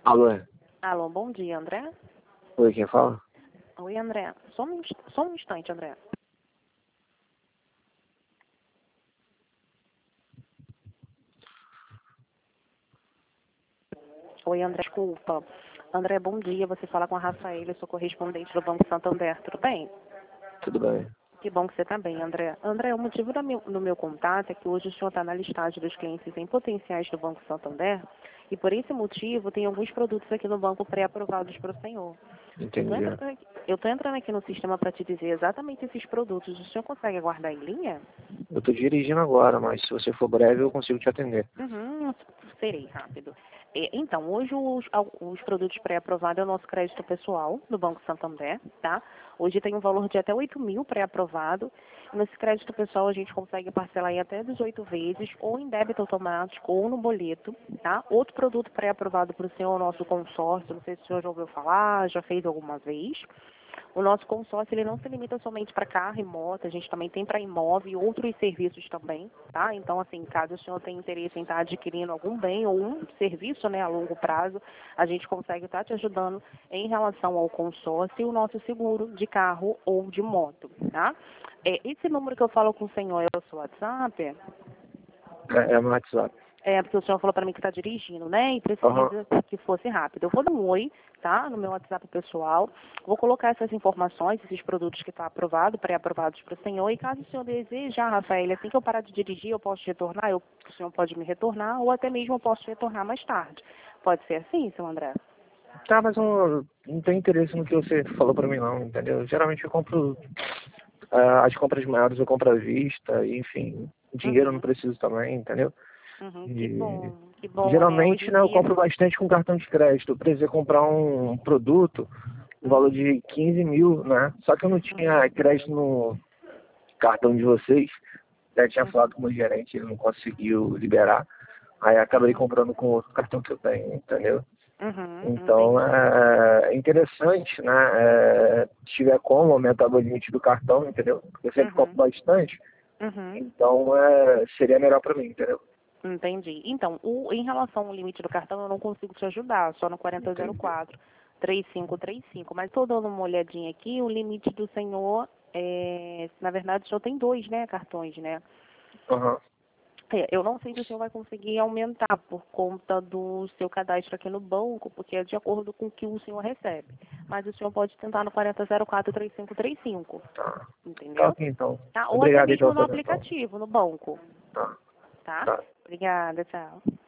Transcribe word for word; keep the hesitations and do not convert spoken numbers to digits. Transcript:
Alô? Alô, bom dia, André. Oi, quem fala? Oi, André. Só um, inst- só um instante, André. Oi, André, desculpa. André, bom dia. Você fala com a Rafaela, eu sou correspondente do Banco Santander. Tudo bem? Tudo bem? Que bom que você está bem, André. André, o motivo do meu, do meu contato é que hoje o senhor está na listagem dos clientes em potenciais do Banco Santander e por esse motivo tem alguns produtos aqui no banco pré-aprovados para o senhor. Eu estou Entendi. entrando, aqui- eu tô entrando aqui no sistema para te dizer exatamente esses produtos. O senhor consegue aguardar em linha? Eu tô dirigindo agora, mas se você for breve eu consigo te atender. Uhum, serei rápido. É, Então, hoje os, al- os produtos pré-aprovados é o nosso crédito pessoal do Banco Santander, tá? Hoje tem um valor de até oito mil pré-aprovado. Nesse crédito pessoal a gente consegue parcelar em até dezoito vezes, ou em débito automático, ou no boleto, tá? Outro produto pré-aprovado para o senhor é o nosso consórcio, não sei se o senhor já ouviu falar, já fez alguma vez. O nosso consórcio ele não se limita somente para carro e moto, a gente também tem para imóvel e outros serviços também, tá? Então, assim, caso o senhor tenha interesse em estar adquirindo algum bem ou um serviço, né, a longo prazo, a gente consegue estar te ajudando em relação ao consórcio e o nosso seguro de carro ou de moto, tá? É, esse número que eu falo com o senhor é o seu WhatsApp? É, é no WhatsApp. É, porque o senhor falou para mim que está dirigindo, né? E Aham. precisa que fosse rápido. Eu vou dar um oi, tá? No meu WhatsApp pessoal. Vou colocar essas informações, esses produtos que estão aprovados, pré-aprovados para o senhor. E caso o senhor desejar, Rafael, assim que eu parar de dirigir, eu posso retornar, eu, o senhor pode me retornar, ou até mesmo eu posso retornar mais tarde. Pode ser assim, seu André? Tá, mas eu não, não tenho interesse no que você falou pra mim não, entendeu? Geralmente eu compro ah, as compras maiores, eu compro à vista, e, enfim, dinheiro eu não Uhum. preciso também, entendeu? Uhum. Que E bom, que bom, né? Hoje geralmente, em né, eu dia. compro bastante com cartão de crédito. Eu precisei comprar um produto no valor Uhum. de quinze mil, né? Só que eu não tinha crédito no cartão de vocês. Já tinha Uhum. falado com o meu gerente, ele não conseguiu liberar. Aí acabei comprando com outro cartão que eu tenho, entendeu? Uhum. Então Entendi. é interessante, né? É, se tiver como aumentar o limite do cartão, entendeu? Porque eu sempre compro Uhum. bastante, Uhum. então é, seria melhor para mim, entendeu? Entendi. Então, o, em relação ao limite do cartão, eu não consigo te ajudar, só no Entendi. quarenta zero quatro, três cinco três cinco. Mas estou dando uma olhadinha aqui, o limite do senhor, é, na verdade, o senhor tem dois, né, cartões, né? Aham. É, eu não sei se o senhor vai conseguir aumentar por conta do seu cadastro aqui no banco, porque é de acordo com o que o senhor recebe. Mas o senhor pode tentar no quarenta zero quatro, três cinco três cinco, Tá. Tá entendeu? ok, então. Tá? Ou até Obrigado aí pela mesmo no sua atenção. aplicativo, no banco, Tá. tá? Tá. Obrigada, tchau.